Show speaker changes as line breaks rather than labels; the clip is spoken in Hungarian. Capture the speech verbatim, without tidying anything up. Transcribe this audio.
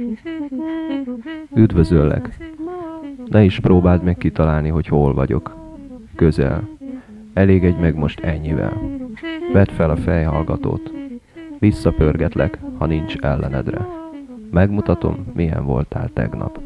Üdvözöllek. Ne is próbáld meg kitalálni, hogy hol vagyok. Közel. Elégedj meg most ennyivel. Vedd fel a fejhallgatót. Visszapörgetlek, ha nincs ellenedre. Megmutatom, milyen voltál tegnap.